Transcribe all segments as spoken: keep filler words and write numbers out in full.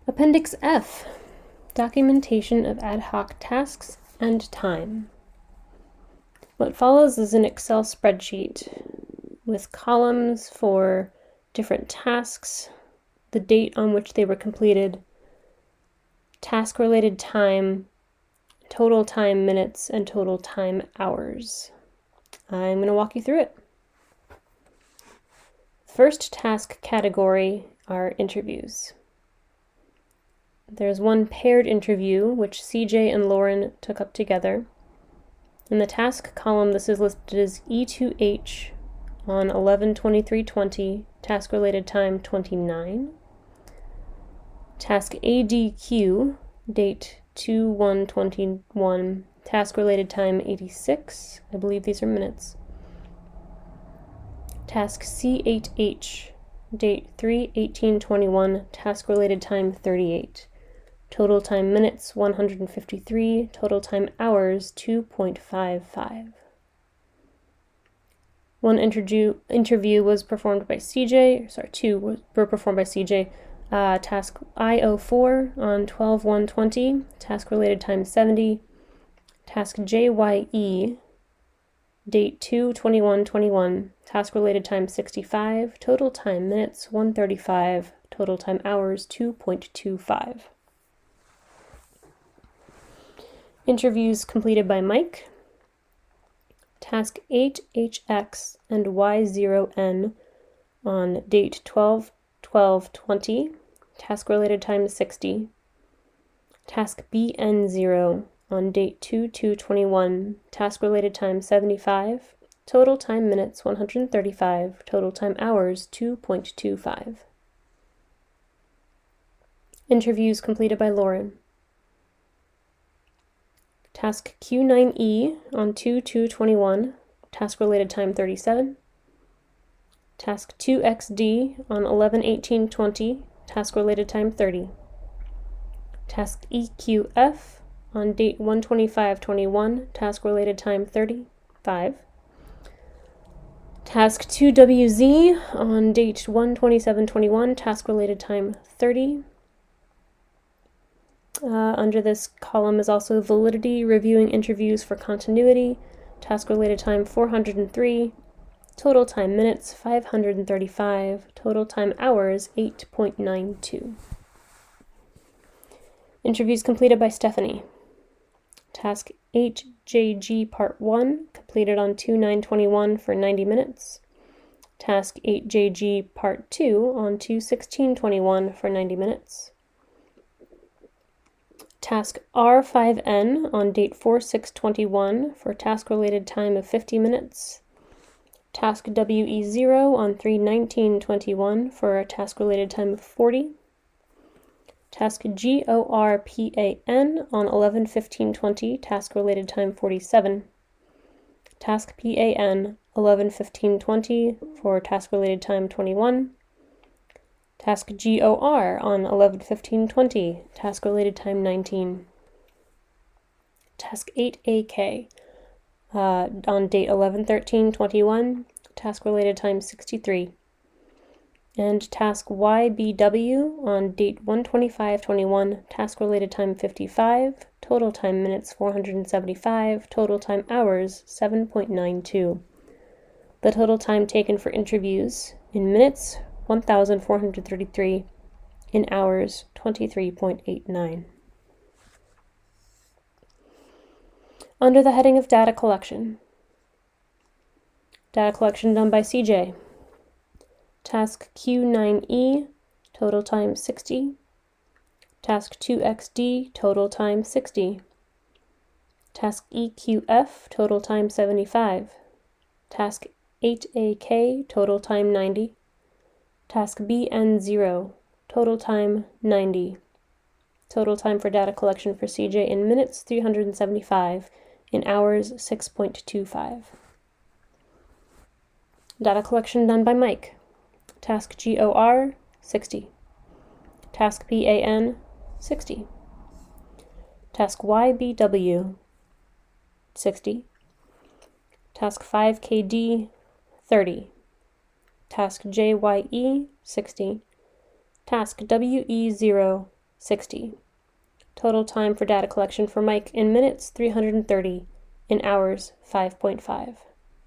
Appendix F, documentation of ad hoc tasks and time. What follows is an Excel spreadsheet with columns for different tasks, the date on which they were completed, task-related time, total time minutes, and total time hours. I'm going to walk you through it. First task category are interviews. There's one paired interview, which C J and Lauren took up together. In the task column, this is listed as E two H on eleven twenty-three twenty, task-related time twenty-nine. Task A D Q, date two one twenty-one, task-related time eighty-six. I believe these are minutes. Task C eight H, date three eighteen twenty-one, task-related time thirty-eight. Total time minutes one hundred fifty-three, total time hours two point five five. One interview interview was performed by C J, sorry, two were performed by C J. Uh, task I O four on twelve one twenty, task-related time seventy. Task J Y E, date two twenty-one twenty-one, task-related time sixty-five, total time minutes one thirty-five, total time hours two point two five. Interviews completed by Mike. Task eight H X and Y zero N on date twelve twelve twenty, task-related time sixty. Task B N zero on date two two twenty-one, task-related time seventy-five, total time minutes one hundred thirty-five, total time hours two point two five. Interviews completed by Lauren. Task Q nine E on two two twenty-one, task-related time thirty-seven. Task two X D on eleven eighteen twenty, task-related time thirty. Task E Q F on date one twenty-five twenty-one, task-related time thirty-five. Task two W Z on date one twenty-seven twenty-one, task-related time thirty. Uh, under this column is also validity, reviewing interviews for continuity, task-related time four hundred three, total time minutes five hundred thirty-five, total time hours eight point nine two. Interviews completed by Stephanie. Task H J G Part one, completed on two nine twenty-one for ninety minutes. Task eight J G Part two on two sixteen twenty-one for ninety minutes. Task R five N on date four six twenty-one for task-related time of fifty minutes. Task W E zero on three nineteen twenty-one for a task-related time of forty. Task G O R P A N on eleven fifteen twenty, task-related time forty-seven. Task P A N eleven fifteen twenty for task-related time twenty-one. Task G O R on eleven fifteen twenty, task-related time nineteen. Task eight A K uh, on date eleven thirteen twenty-one, task-related time sixty-three. And task Y B W on date one twenty-five twenty-one, task-related time fifty-five, total time minutes four hundred seventy-five, total time hours seven point nine two. The total time taken for interviews in minutes one thousand four hundred thirty-three, in hours twenty-three point eight nine. Under the heading of data collection, data collection done by C J. Task Q nine E, total time sixty. Task two X D, total time sixty. Task E Q F, total time seventy-five. Task eight A K, total time ninety. Task B N zero, total time ninety. Total time for data collection for C J in minutes three hundred seventy-five, in hours six point two five. Data collection done by Mike. Task G O R, sixty. Task P A N, sixty. Task Y B W, sixty. Task five K D, thirty. Task J Y E, sixty. Task W E zero, sixty. Total time for data collection for Mike in minutes, three hundred thirty. In hours, five point five.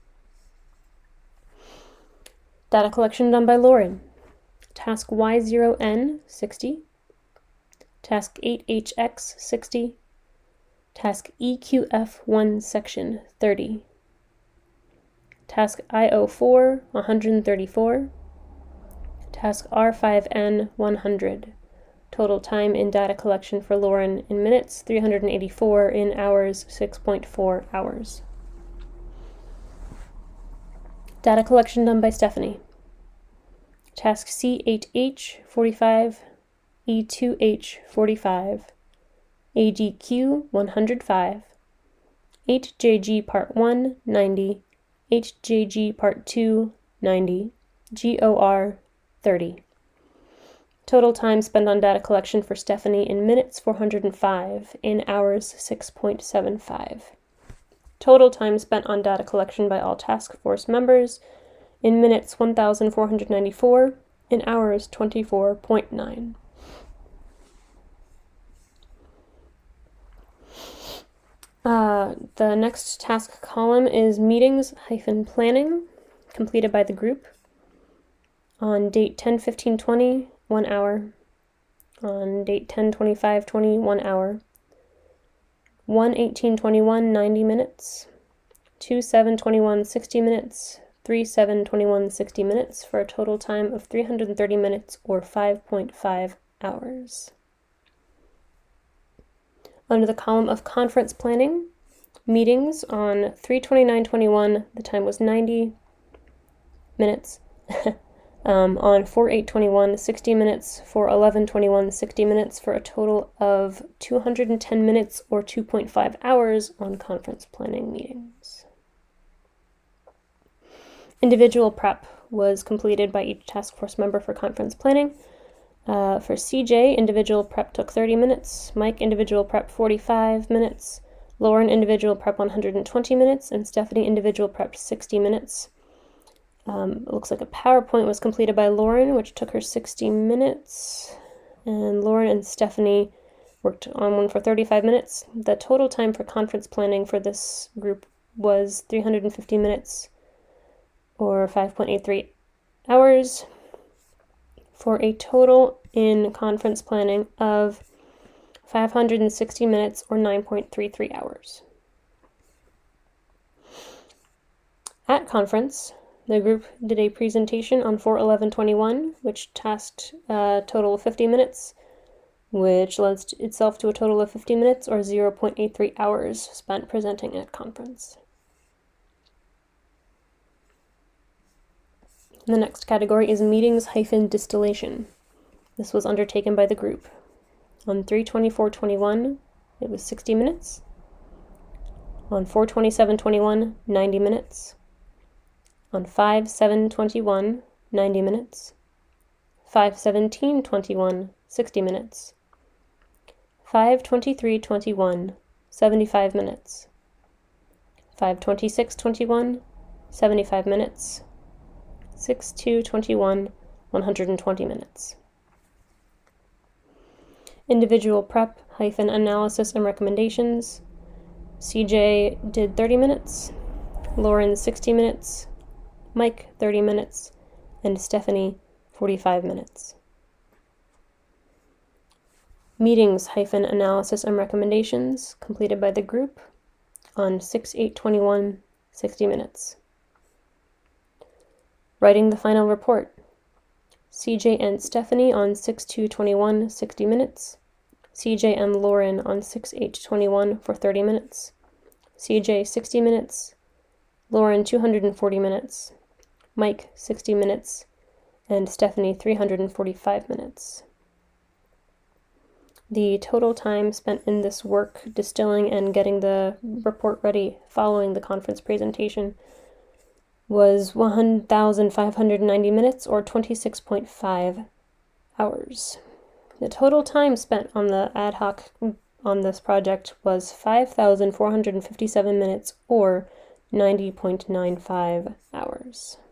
Data collection done by Lauren. Task Y zero N, sixty. Task eight H X, sixty. Task E Q F one section, thirty. Task I O four, one hundred thirty-four. Task R five N, one hundred. Total time in data collection for Lauren in minutes, three hundred eighty-four. In hours, six point four hours. Data collection done by Stephanie. Task C eight H, forty-five. E two H, forty-five. A G Q, one hundred five. H J G Part one, ninety. H J G Part two, ninety. G O R, thirty. Total time spent on data collection for Stephanie in minutes, four hundred five. In hours, six point seven five. Total time spent on data collection by all task force members in minutes, one thousand four hundred ninety-four. In hours, twenty-four point nine. Uh, the next task column is meetings hyphen planning, completed by the group. On date ten fifteen twenty, one hour. On date ten twenty-five twenty, one hour. one eighteen twenty-one, ninety minutes. two seven twenty-one, sixty minutes. three seven twenty-one, sixty minutes, for a total time of three hundred thirty minutes or five point five hours. Under the column of conference planning, meetings on three twenty-nine twenty-one, the time was ninety minutes. um, on four eight twenty-one, sixty minutes. four eleven twenty-one, sixty minutes, for a total of two hundred ten minutes or two point five hours on conference planning meetings. Individual prep was completed by each task force member for conference planning. Uh, for C J, individual prep took thirty minutes, Mike, individual prep forty-five minutes, Lauren, individual prep one hundred twenty minutes, and Stephanie, individual prep sixty minutes. Um, it looks like a PowerPoint was completed by Lauren, which took her sixty minutes, and Lauren and Stephanie worked on one for thirty-five minutes. The total time for conference planning for this group was three hundred fifty minutes, or five point eight three hours, for a total in conference planning of five hundred sixty minutes or nine point three three hours. At conference, the group did a presentation on four eleven twenty-one, which tasked a total of fifty minutes, which led itself to a total of fifty minutes or zero point eight three hours spent presenting at conference. The next category is meetings hyphen distillation. This was undertaken by the group. On three twenty-four twenty-one, it was sixty minutes. On four twenty-seven twenty-one, ninety minutes. On five seven twenty-one, ninety minutes. five seventeen twenty-one, sixty minutes. five twenty-three twenty-one, seventy-five minutes. five twenty-six twenty-one, seventy-five minutes. six two twenty-one, one hundred twenty minutes. Individual prep hyphen analysis and recommendations. C J did thirty minutes, Lauren sixty minutes, Mike thirty minutes, and Stephanie forty-five minutes. Meetings hyphen analysis and recommendations completed by the group on six eight twenty-one, sixty minutes. Writing the final report. C J and Stephanie on six two twenty-one, sixty minutes. C J and Lauren on six eight twenty-one for thirty minutes. C J sixty minutes. Lauren two hundred forty minutes. Mike sixty minutes. And Stephanie three hundred forty-five minutes. The total time spent in this work, distilling and getting the report ready following the conference presentation, was one thousand five hundred ninety minutes or twenty-six point five hours. The total time spent on the ad hoc on this project was five thousand four hundred fifty-seven minutes or ninety point nine five hours.